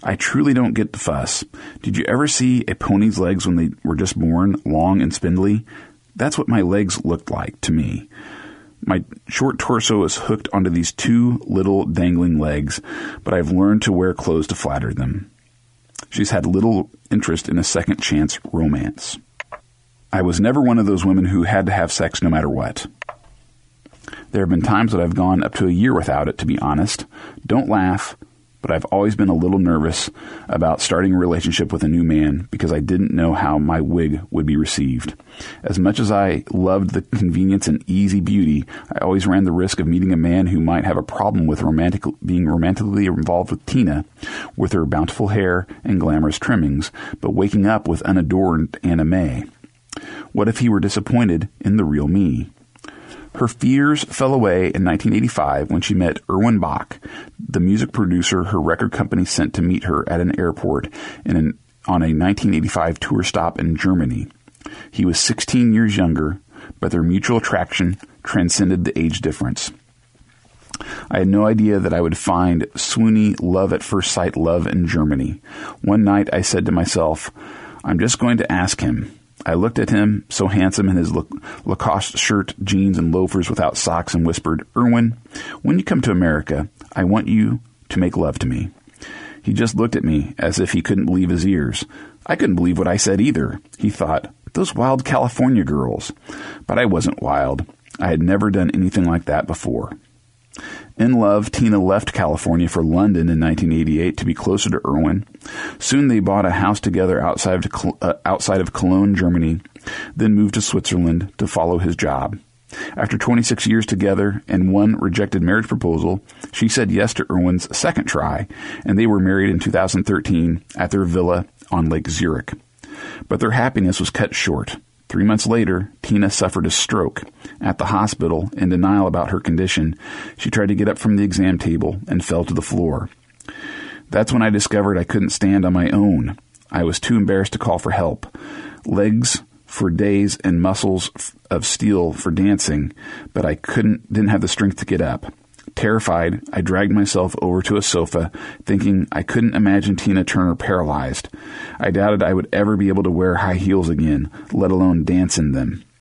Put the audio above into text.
I truly don't get the fuss. Did you ever see a pony's legs when they were just born, long and spindly? That's what my legs looked like to me. My short torso is hooked onto these two little dangling legs, but I've learned to wear clothes to flatter them. She's had little interest in a second chance romance. I was never one of those women who had to have sex no matter what. There have been times that I've gone up to a year without it, to be honest. Don't laugh, but I've always been a little nervous about starting a relationship with a new man because I didn't know how my wig would be received. As much as I loved the convenience and easy beauty, I always ran the risk of meeting a man who might have a problem with being romantically involved with Tina, with her bountiful hair and glamorous trimmings, but waking up with unadorned Anna Mae. What if he were disappointed in the real me? Her fears fell away in 1985 when she met Erwin Bach, the music producer her record company sent to meet her at an airport on a 1985 tour stop in Germany. He was 16 years younger, but their mutual attraction transcended the age difference. I had no idea that I would find swoony love at first sight love in Germany. One night I said to myself, I'm just going to ask him. I looked at him, so handsome in his Lacoste shirt, jeans, and loafers without socks, and whispered, Erwin, when you come to America, I want you to make love to me. He just looked at me as if he couldn't believe his ears. I couldn't believe what I said either. He thought, those wild California girls. But I wasn't wild. I had never done anything like that before. In love, Tina left California for London in 1988 to be closer to Erwin. Soon they bought a house together outside of Cologne, Germany, then moved to Switzerland to follow his job. After 26 years together and one rejected marriage proposal, she said yes to Erwin's second try, and they were married in 2013 at their villa on Lake Zurich. But their happiness was cut short. 3 months later, Tina suffered a stroke. At the hospital, in denial about her condition, she tried to get up from the exam table and fell to the floor. That's when I discovered I couldn't stand on my own. I was too embarrassed to call for help. Legs for days and muscles of steel for dancing, but I didn't have the strength to get up. Terrified, I dragged myself over to a sofa, thinking I couldn't imagine Tina Turner paralyzed. I doubted I would ever be able to wear high heels again, let alone dance in them.